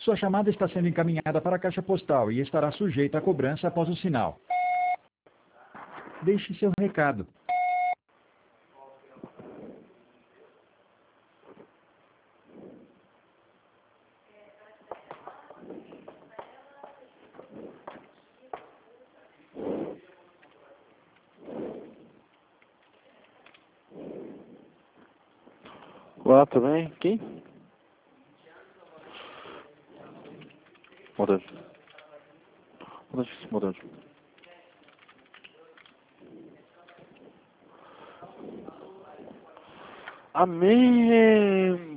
Sua chamada está sendo encaminhada para a caixa postal e estará sujeita a cobrança após o sinal. Deixe seu recado. Olá, tudo bem? Quem? Modelo. Modelo. Amém!